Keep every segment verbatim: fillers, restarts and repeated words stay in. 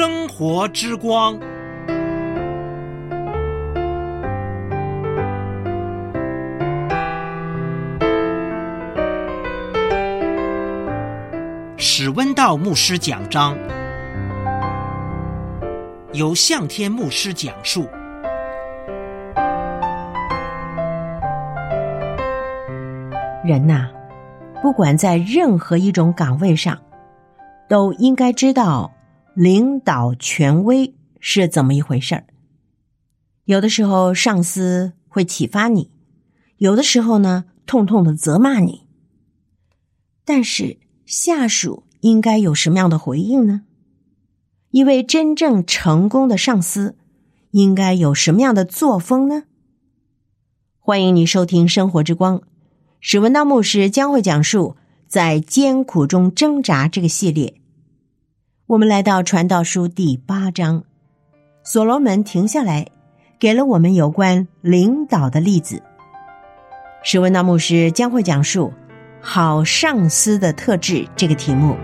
生活之光。史温道牧师讲章，由向天牧师讲述。 人呐，不管在任何一种岗位上，都应该知道领导权威是怎么一回事儿。有的时候上司会启发你，有的时候呢，痛痛的责骂你。但是下属应该有什么样的回应呢？一位真正成功的上司应该有什么样的作风呢？欢迎你收听生活之光，史文道牧师将会讲述在艰苦中挣扎这个系列。我们来到传道书第八章，所罗门停下来给了我们有关领导的例子。史文道牧师将会讲述好上司的特质这个题目。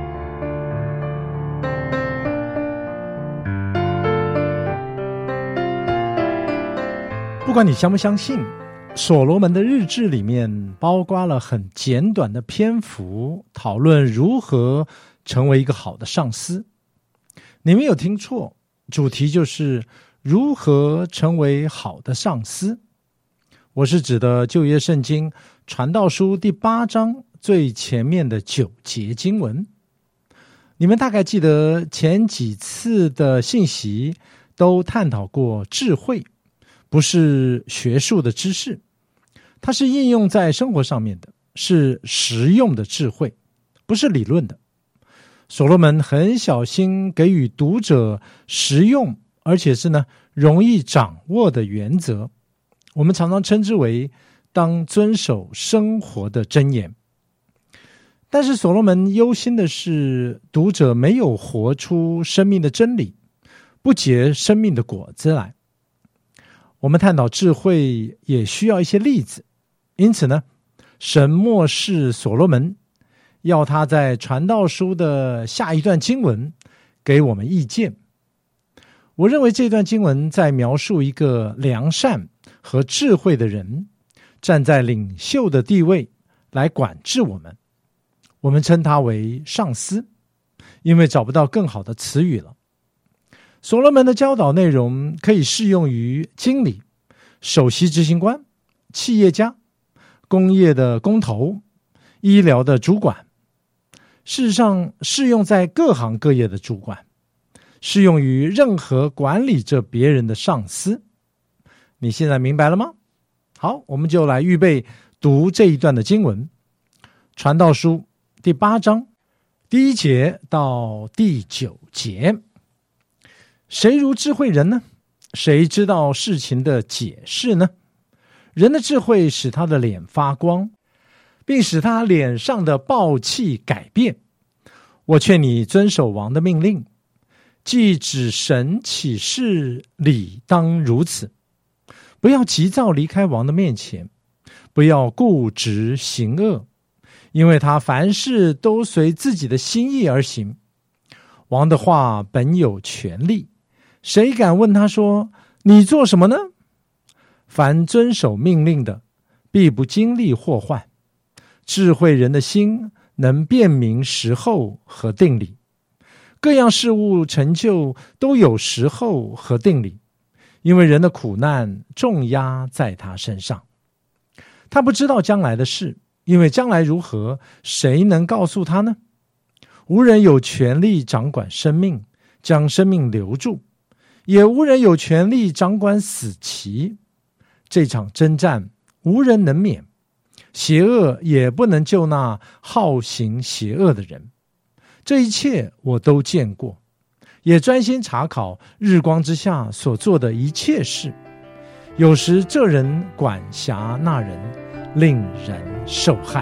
不管你相不相信，所罗门的日志里面包括了很简短的篇幅，讨论如何成为一个好的上司。你没有听错，主题就是如何成为好的上司。我是指的旧约圣经传道书第八章最前面的九节经文。你们大概记得前几次的信息都探讨过智慧，不是学术的知识，它是应用在生活上面的，是实用的智慧，不是理论的。所罗门很小心给予读者实用而且是呢容易掌握的原则，我们常常称之为当遵守生活的箴言。但是所罗门忧心的是读者没有活出生命的真理，不结生命的果子来。我们探讨智慧也需要一些例子，因此呢，神默示所罗门，要他在传道书的下一段经文给我们意见。我认为这段经文在描述一个良善和智慧的人站在领袖的地位来管制我们，我们称他为上司，因为找不到更好的词语了。所罗门的教导内容可以适用于经理、首席执行官、企业家、工业的工头、医疗的主管，事实上适用在各行各业的主管，适用于任何管理着别人的上司。你现在明白了吗？好，我们就来预备读这一段的经文，传道书第八章第一节到第九节。谁如智慧人呢？谁知道事情的解释呢？人的智慧使他的脸发光，并使他脸上的暴气改变。我劝你遵守王的命令，既指神启示，理当如此。不要急躁离开王的面前，不要固执行恶，因为他凡事都随自己的心意而行。王的话本有权力，谁敢问他说，你做什么呢？凡遵守命令的，必不经历祸患。智慧人的心能辨明时候和定理，各样事物成就都有时候和定理，因为人的苦难重压在他身上。他不知道将来的事，因为将来如何，谁能告诉他呢？无人有权力掌管生命，将生命留住，也无人有权力掌管死期。这场征战无人能免，邪恶也不能救那好行邪恶的人。这一切我都见过，也专心查考日光之下所做的一切事。有时这人管辖那人，令人受害。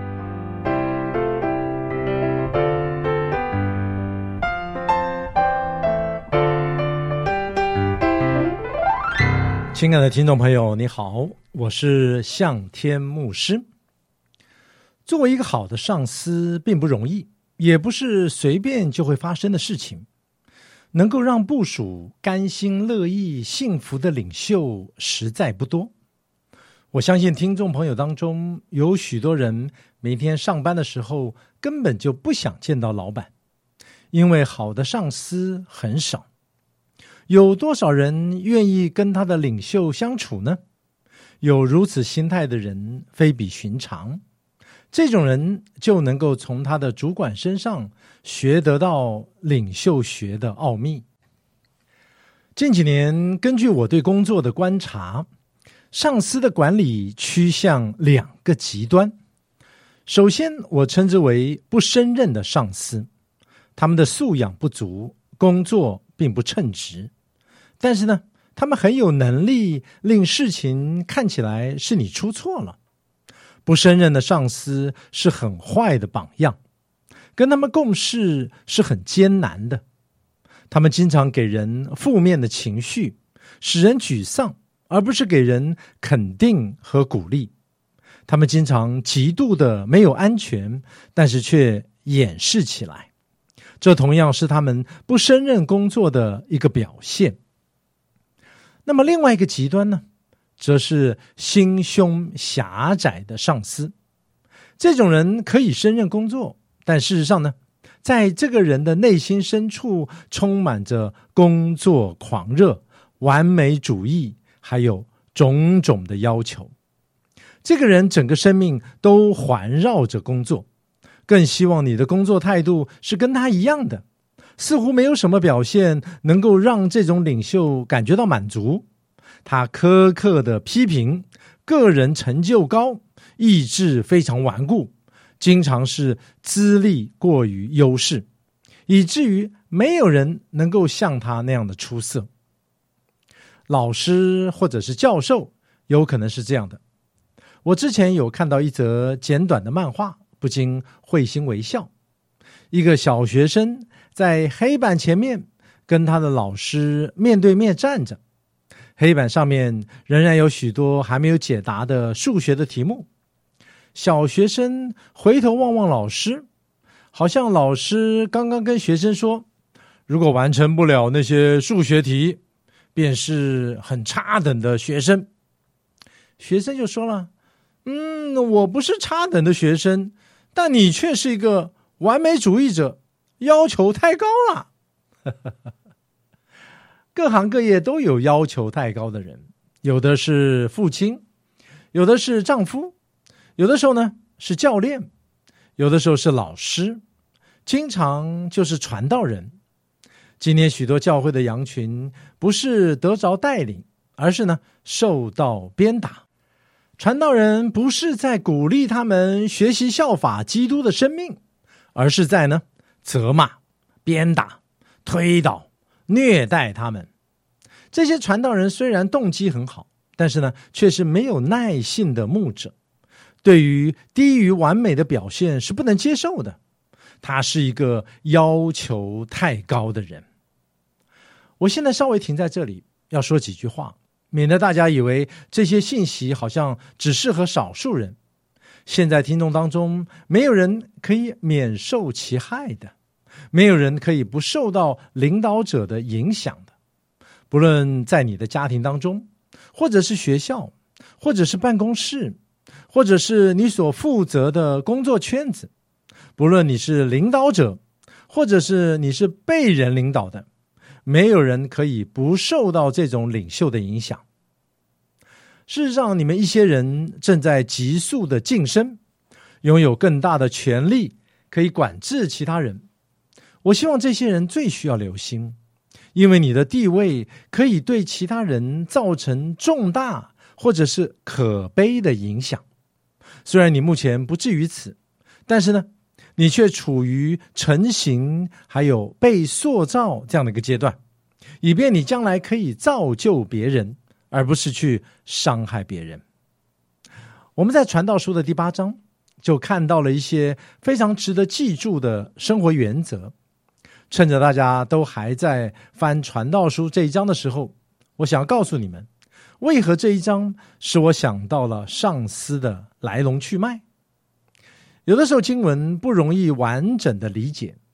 亲爱的听众朋友，你好，我是向天牧师。作为一个好的上司并不容易，也不是随便就会发生的事情。 能够让部属甘心乐意、幸福的领袖实在不多。我相信听众朋友当中有许多人每天上班的时候根本就不想见到老板，因为好的上司很少。有多少人愿意跟他的领袖相处呢？有如此心态的人非比寻常，这种人就能够从他的主管身上学得到领袖学的奥秘。近几年，根据我对工作的观察，上司的管理趋向两个极端。首先，我称之为不胜任的上司，他们的素养不足，工作并不称职，但是呢，他们很有能力，令事情看起来是你出错了。不胜任的上司是很坏的榜样，跟他们共事是很艰难的。他们经常给人负面的情绪，使人沮丧，而不是给人肯定和鼓励。他们经常极度的没有安全，但是却掩饰起来，这同样是他们不胜任工作的一个表现。那么另外一个极端呢，则是心胸狭窄的上司。这种人可以胜任工作，但事实上呢，在这个人的内心深处充满着工作狂热、完美主义，还有种种的要求。这个人整个生命都环绕着工作，更希望你的工作态度是跟他一样的，似乎没有什么表现能够让这种领袖感觉到满足。他苛刻的批评，个人成就高，意志非常顽固，经常是资历过于优势，以至于没有人能够像他那样的出色。老师或者是教授有可能是这样的。我之前有看到一则简短的漫画，不禁会心微笑。一个小学生在黑板前面跟他的老师面对面站着，黑板上面仍然有许多还没有解答的数学的题目。小学生回头望望老师，好像老师刚刚跟学生说，如果完成不了那些数学题，便是很差等的学生。学生就说了，嗯，我不是差等的学生，但你却是一个完美主义者，要求太高了。各行各业都有要求太高的人，有的是父亲，有的是丈夫，有的时候呢是教练，有的时候是老师，经常就是传道人。今天许多教会的羊群不是得着带领，而是呢受到鞭打。传道人不是在鼓励他们学习效法基督的生命，而是在呢责骂、鞭打、推倒、虐待他们。这些传道人虽然动机很好，但是呢却是没有耐性的牧者，对于低于完美的表现是不能接受的。他是一个要求太高的人。我现在稍微停在这里，要说几句话，免得大家以为这些信息好像只适合少数人。现在听众当中没有人可以免受其害的，没有人可以不受到领导者的影响的。不论在你的家庭当中，或者是学校，或者是办公室，或者是你所负责的工作圈子，不论你是领导者，或者是你是被人领导的，没有人可以不受到这种领袖的影响。事实上，你们一些人正在急速的晋升，拥有更大的权力，可以管制其他人。我希望这些人最需要留心，因为你的地位可以对其他人造成重大或者是可悲的影响。虽然你目前不至于此，但是呢，你却处于成型还有被塑造这样的一个阶段，以便你将来可以造就别人，而不是去伤害别人。我们在传道书的第八章就看到了一些非常值得记住的生活原则。趁着大家都还在翻传道书这一章的时候，我想要告诉你们，为何这一章使我想到了上司的来龙去脉。有的时候经文不容易完整的理解，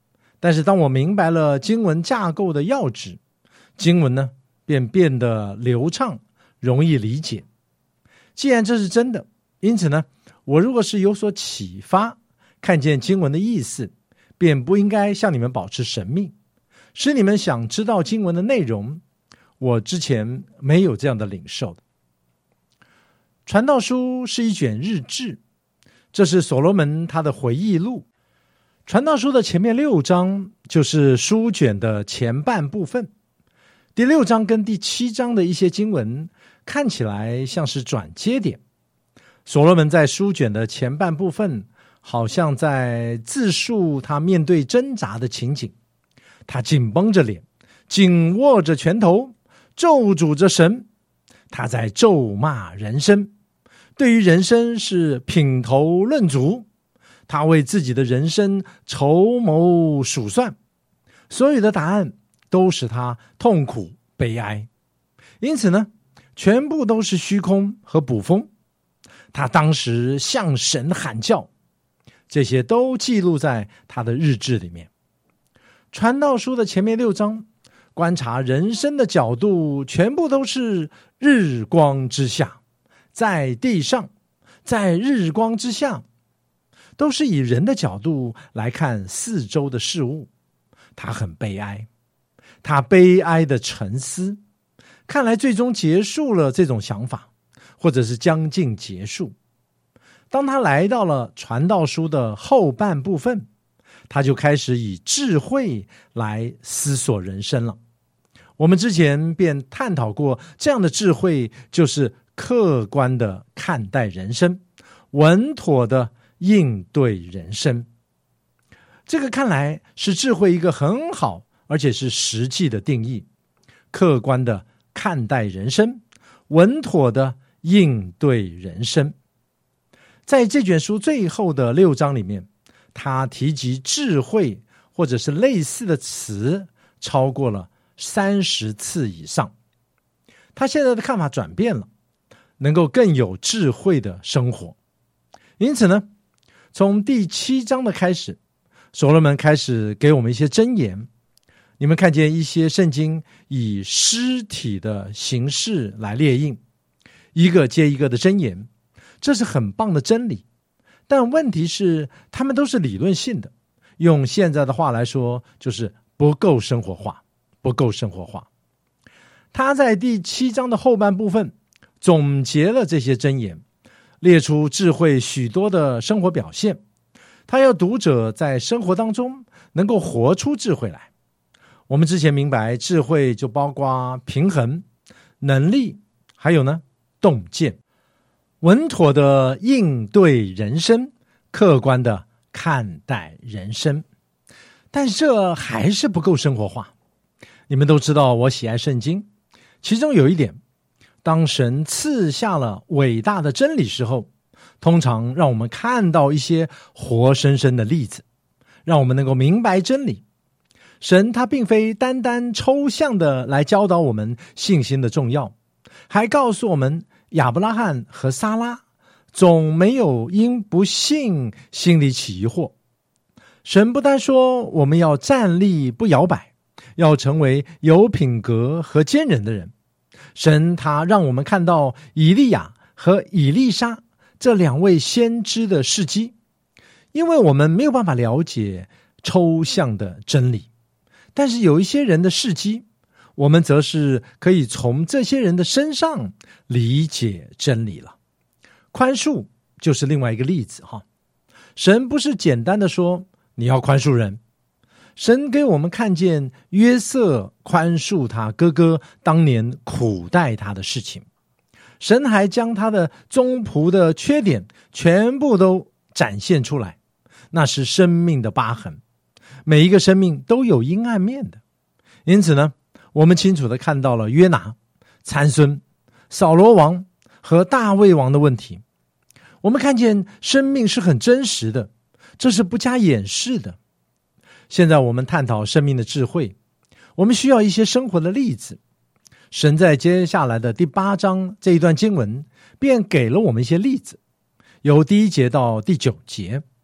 但是当我明白了经文架构的要旨，经文呢便变得流畅，容易理解。既然这是真的，因此呢，我如果是有所启发，看见经文的意思，便不应该向你们保持神秘，使你们想知道经文的内容。我之前没有这样的领受的。传道书是一卷日志，这是所罗门他的回忆录。传道书的前面六章就是书卷的前半部分，第六章跟第七章的一些经文看起来像是转接点。所罗门在书卷的前半部分好像在自述他面对挣扎的情景，他紧绷着脸，紧握着拳头，咒诅着神，他在咒骂人生，对于人生是品头论足，他为自己的人生筹谋数算，所有的答案都使他痛苦悲哀，因此呢，全部都是虚空和捕风。他当时向神喊叫，这些都记录在他的日志里面。传道书的前面六章观察人生的角度全部都是日光之下，在地上，在日光之下，都是以人的角度来看四周的事物。他很悲哀，他悲哀的沉思，看来最终结束了这种想法，或者是将近结束。当他来到了传道书的后半部分，他就开始以智慧来思索人生了。我们之前便探讨过，这样的智慧就是客观的看待人生，稳妥的应对人生。这个看来是智慧一个很好而且是实际的定义，客观的看待人生，稳妥的应对人生。在这卷书最后的六章里面，他提及智慧或者是类似的词超过了三十次以上。他现在的看法转变了，能够更有智慧的生活。因此呢，从第七章的开始，所罗门开始给我们一些箴言。你们看见一些圣经以诗体的形式来列印，一个接一个的箴言，这是很棒的真理。但问题是，他们都是理论性的，用现在的话来说，就是不够生活化，不够生活化。他在第七章的后半部分总结了这些箴言，列出智慧许多的生活表现。他要读者在生活当中能够活出智慧来。我们之前明白，智慧就包括平衡、能力，还有呢，洞见，稳妥的应对人生，客观的看待人生。但这还是不够生活化。你们都知道我喜爱圣经，其中有一点，当神赐下了伟大的真理时候，通常让我们看到一些活生生的例子，让我们能够明白真理。神他并非单单抽象的来教导我们信心的重要，还告诉我们亚伯拉罕和撒拉总没有因不信心里起疑惑。神不但说我们要站立不摇摆，要成为有品格和坚韧的人，神他让我们看到以利亚和以利沙这两位先知的事迹。因为我们没有办法了解抽象的真理，但是有一些人的事迹，我们则是可以从这些人的身上理解真理了。宽恕就是另外一个例子哈。神不是简单的说你要宽恕人，神给我们看见约瑟宽恕他哥哥当年苦待他的事情，神还将他的宗仆的缺点全部都展现出来，那是生命的疤痕。每一个生命都有阴暗面的，因此呢，我们清楚地看到了约拿、参孙、扫罗王和大卫王的问题。我们看见生命是很真实的，这是不加掩饰的。现在我们探讨生命的智慧，我们需要一些生活的例子。神在接下来的第八章这一段经文便给了我们一些例子，由第一节到第九节。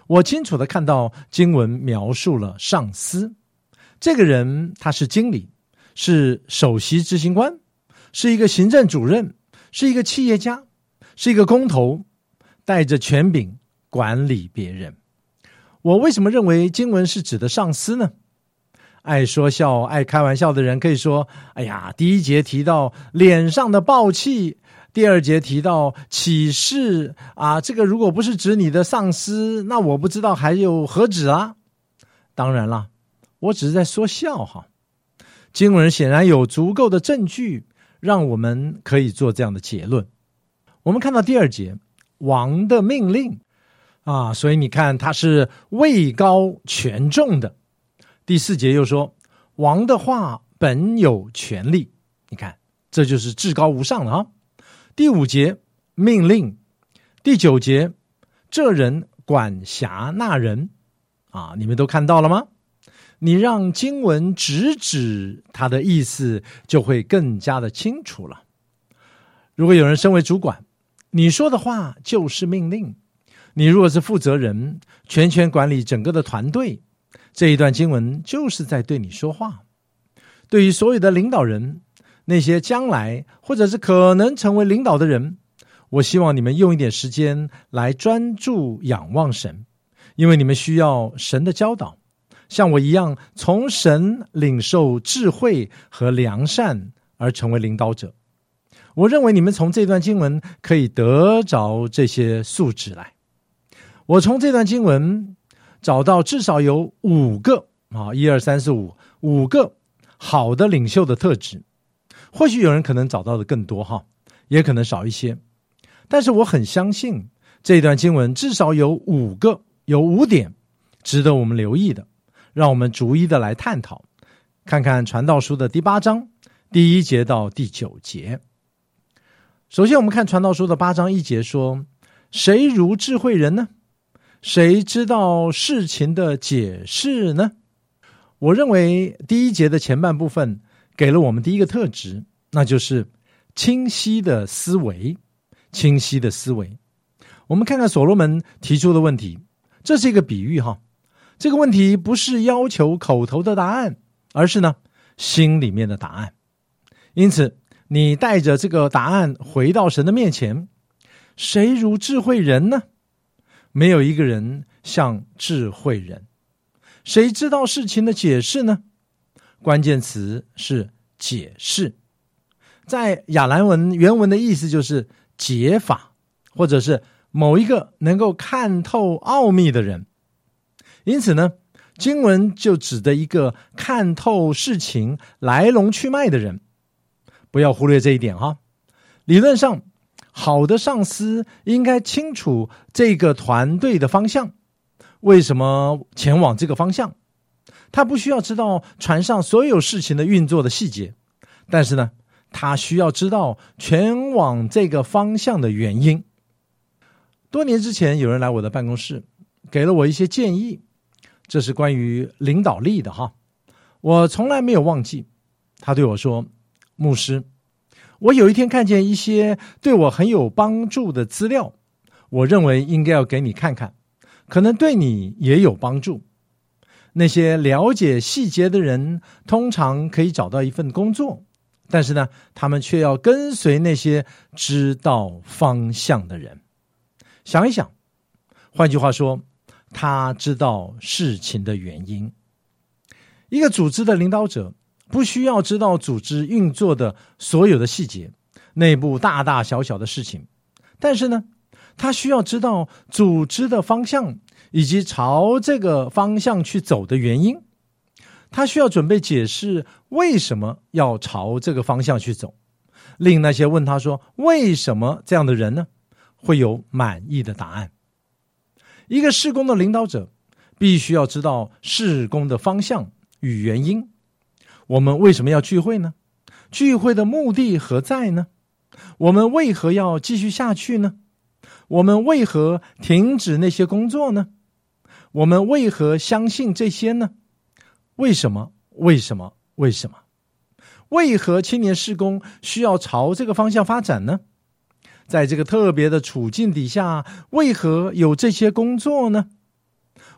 我清楚地看到经文描述了上司，这个人他是经理，是首席执行官，是一个行政主任，是一个企业家，是一个工头，带着权柄管理别人。我为什么认为经文是指的上司呢？爱说笑、爱开玩笑的人可以说，哎呀，第一节提到脸上的暴气，第二节提到启示啊，这个如果不是指你的上司，那我不知道还有何止啊。当然啦，我只是在说笑哈。经文显然有足够的证据让我们可以做这样的结论。我们看到第二节，王的命令啊，所以你看他是位高权重的。第四节又说，王的话本有权力，你看这就是至高无上了啊。第五节命令，第九节这人管辖那人啊，你们都看到了吗？你让经文直指他的意思，就会更加的清楚了。如果有人身为主管，你说的话就是命令，你如果是负责人，全权管理整个的团队，这一段经文就是在对你说话。对于所有的领导人，那些将来或者是可能成为领导的人，我希望你们用一点时间来专注仰望神，因为你们需要神的教导，像我一样从神领受智慧和良善而成为领导者。我认为你们从这段经文可以得着这些素质来。我从这段经文找到至少有五个啊，一二三四五五个好的领袖的特质。或许有人可能找到的更多哈，也可能少一些。但是我很相信这段经文至少有五个，有五点值得我们留意的，让我们逐一的来探讨。看看传道书的第八章第一节到第九节。首先我们看传道书的八章一节说，谁如智慧人呢？谁知道事情的解释呢？我认为第一节的前半部分给了我们第一个特质，那就是清晰的思维。清晰的思维。我们看看所罗门提出的问题，这是一个比喻哈。这个问题不是要求口头的答案，而是呢心里面的答案。因此你带着这个答案回到神的面前，谁如智慧人呢？没有一个人像智慧人。谁知道事情的解释呢？关键词是解释。在亚兰文原文的意思就是解法，或者是某一个能够看透奥秘的人。因此呢，经文就指的一个看透事情来龙去脉的人。不要忽略这一点哈。理论上，好的上司应该清楚这个团队的方向，为什么前往这个方向。他不需要知道船上所有事情的运作的细节，但是呢，他需要知道前往这个方向的原因。多年之前，有人来我的办公室，给了我一些建议，这是关于领导力的哈。我从来没有忘记。他对我说，牧师，我有一天看见一些对我很有帮助的资料，我认为应该要给你看看，可能对你也有帮助。那些了解细节的人通常可以找到一份工作，但是呢，他们却要跟随那些知道方向的人。想一想，换句话说，他知道事情的原因。一个组织的领导者不需要知道组织运作的所有的细节，内部大大小小的事情，但是呢，他需要知道组织的方向以及朝这个方向去走的原因。他需要准备解释为什么要朝这个方向去走，令那些问他说为什么这样的人呢，会有满意的答案。一个事工的领导者必须要知道事工的方向与原因。我们为什么要聚会呢？聚会的目的何在呢？我们为何要继续下去呢？我们为何停止那些工作呢？我们为何相信这些呢？为什么？为什么？为什么？为何青年事工需要朝这个方向发展呢？在这个特别的处境底下，为何有这些工作呢？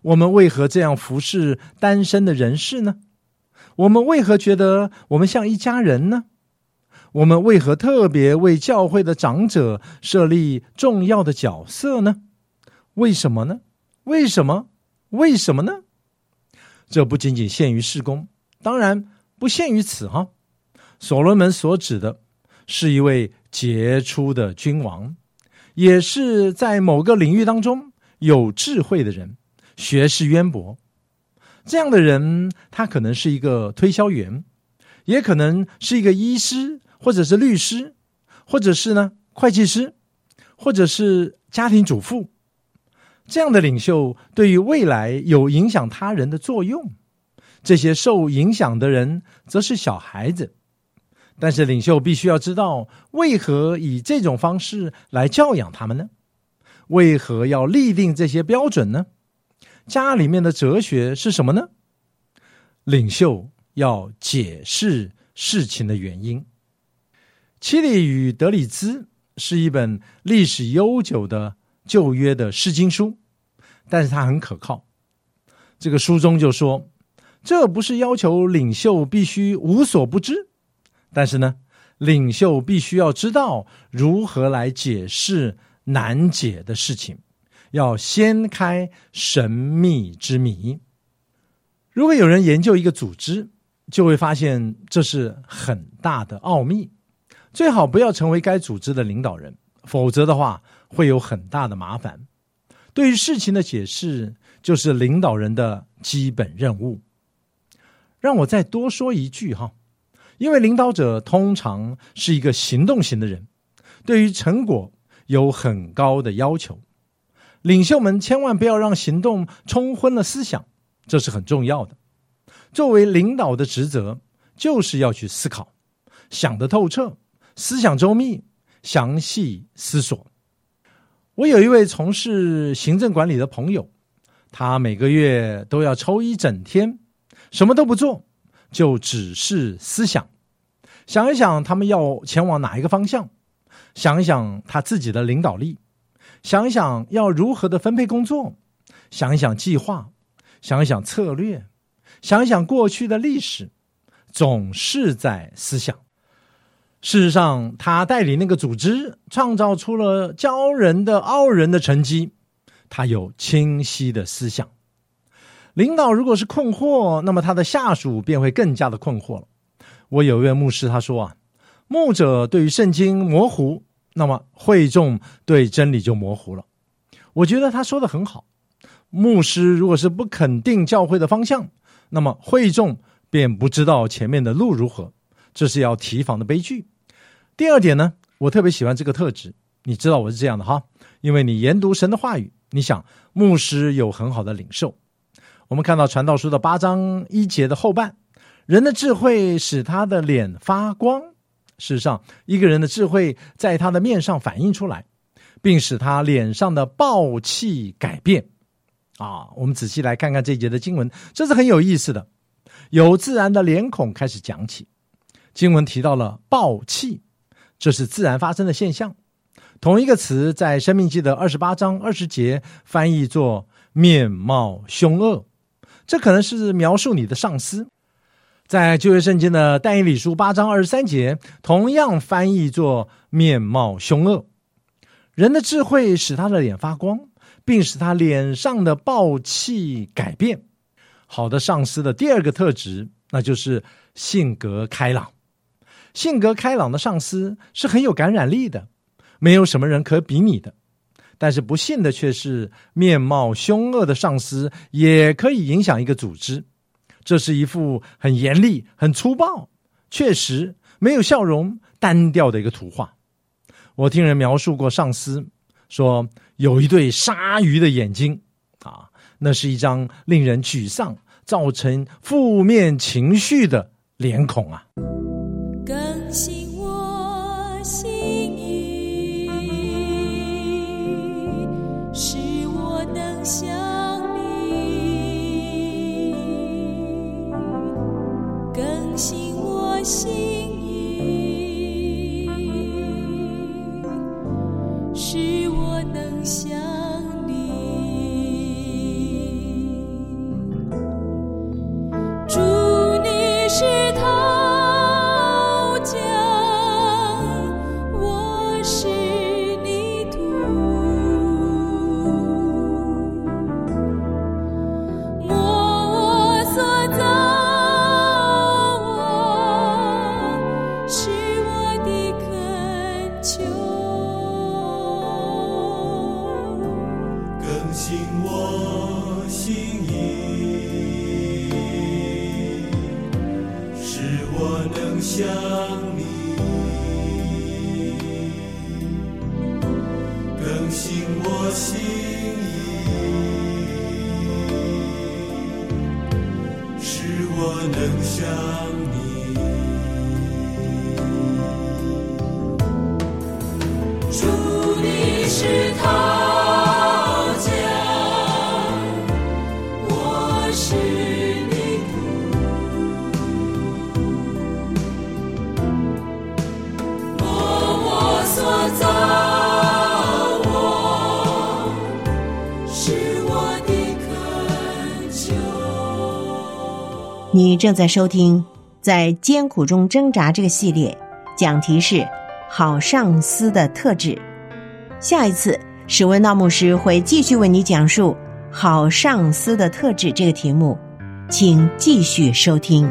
我们为何这样服侍单身的人士呢？我们为何觉得我们像一家人呢？我们为何特别为教会的长者设立重要的角色呢？为什么呢？为什么？为什么呢？这不仅仅限于事工，当然不限于此哈。所罗门所指的是一位杰出的君王，也是在某个领域当中有智慧的人，学识渊博。这样的人，他可能是一个推销员，也可能是一个医师，或者是律师，或者是呢会计师，或者是家庭主妇。这样的领袖对于未来有影响他人的作用，这些受影响的人则是小孩子。但是领袖必须要知道，为何以这种方式来教养他们呢？为何要立定这些标准呢？家里面的哲学是什么呢？领袖要解释事情的原因。七里与德里兹是一本历史悠久的旧约的诗经书，但是它很可靠。这个书中就说，这不是要求领袖必须无所不知，但是呢，领袖必须要知道如何来解释难解的事情，要掀开神秘之谜。如果有人研究一个组织，就会发现这是很大的奥秘，最好不要成为该组织的领导人，否则的话会有很大的麻烦。对于事情的解释，就是领导人的基本任务。让我再多说一句哈，因为领导者通常是一个行动型的人，对于成果有很高的要求。领袖们千万不要让行动冲昏了思想，这是很重要的。作为领导的职责，就是要去思考，想得透彻，思想周密，详细思索。我有一位从事行政管理的朋友，他每个月都要抽一整天，什么都不做，就只是思想，想一想他们要前往哪一个方向，想一想他自己的领导力，想一想要如何的分配工作，想一想计划，想一想策略，想一想过去的历史，总是在思想。事实上，他带领那个组织创造出了骄人的傲人的成绩，他有清晰的思想。领导如果是困惑，那么他的下属便会更加的困惑了。我有一位牧师他说啊，牧者对于圣经模糊，那么会众对真理就模糊了。我觉得他说的很好，牧师如果是不肯定教会的方向，那么会众便不知道前面的路如何，这是要提防的悲剧。第二点呢，我特别喜欢这个特质，你知道我是这样的哈，因为你研读神的话语，你想牧师有很好的领受。我们看到传道书的八章一节的后半，人的智慧使他的脸发光。事实上，一个人的智慧在他的面上反映出来，并使他脸上的暴气改变。啊，我们仔细来看看这一节的经文，这是很有意思的。由自然的脸孔开始讲起，经文提到了暴气，这是自然发生的现象。同一个词在申命记的二十八章二十节翻译作面貌凶恶，这可能是描述你的上司。在旧约圣经的但以理书八章二十三节同样翻译作面貌凶恶。人的智慧使他的脸发光，并使他脸上的暴气改变。好的上司的第二个特质，那就是性格开朗。性格开朗的上司是很有感染力的，没有什么人可比拟的。但是不幸的却是，面貌凶恶的上司也可以影响一个组织。这是一幅很严厉、很粗暴，确实没有笑容、单调的一个图画。我听人描述过上司，说有一对鲨鱼的眼睛啊，那是一张令人沮丧、造成负面情绪的脸孔啊。 更新我心意，使我能像你。更新我心意，使我能像你。 能像你，更新我心意，使我能像你。 主，你是陶匠，我是泥土，摸我所造，我是我的恳求。 你正在收听在艰苦中挣扎这个系列，讲题是好上司的特质。下一次史文道牧师会继续为你讲述好上司的特质这个题目，请继续收听。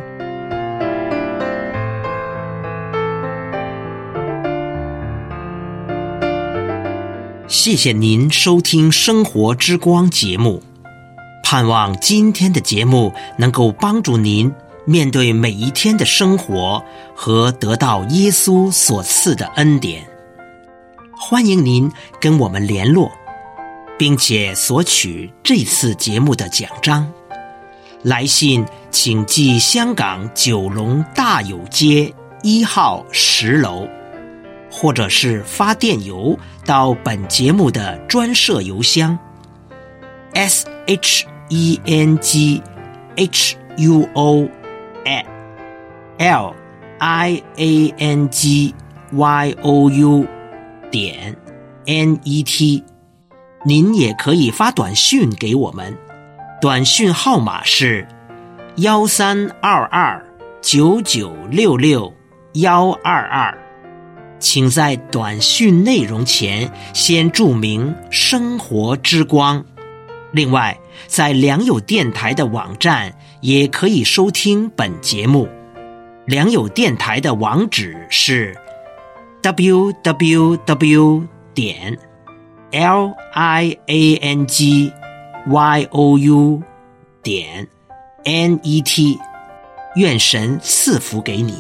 谢谢您收听生活之光节目，盼望今天的节目能够帮助您面对每一天的生活和得到耶稣所赐的恩典。欢迎您跟我们联络，并且索取这次节目的奖章。来信请寄香港九龙大有街一号十楼，或者是发电邮到本节目的专设邮箱 s h e n g h u o at l i a n g y o u 点 n e t。 您也可以发短讯给我们，短讯号码是幺三二二九九六六幺二二，请在短讯内容前先注明生活之光。另外，在良友电台的网站也可以收听本节目。良友电台的网址是 w w w 点 l i a n g y o u 点 n e t。 愿神赐福给你。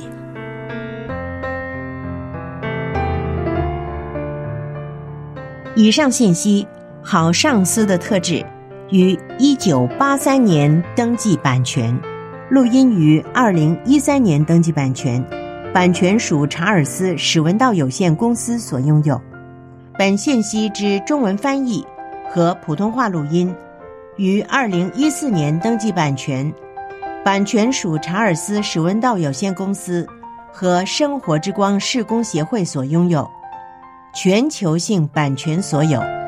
以上信息好上司的特质于一九八三年登记版权，录音于二零一三年登记版权，版权属查尔斯史文道有限公司所拥有。本信息之中文翻译和普通话录音于二零一四年登记版权，版权属查尔斯史文道有限公司和生活之光事工协会所拥有，全球性版权所有。